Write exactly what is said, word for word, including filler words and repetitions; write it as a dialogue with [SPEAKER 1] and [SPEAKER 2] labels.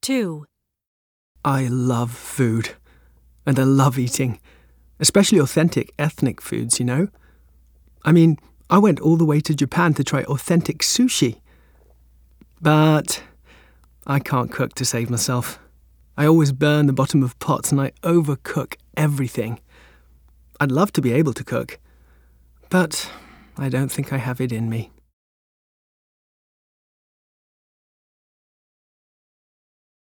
[SPEAKER 1] two.
[SPEAKER 2] I love food, and I love eating, especially authentic ethnic foods, you know? I mean, I went all the way to Japan to try authentic sushi. But I can't cook to save myself. I always burn the bottom of pots and I overcook everything. I'd love to be able to cook, but I don't think I have it in me.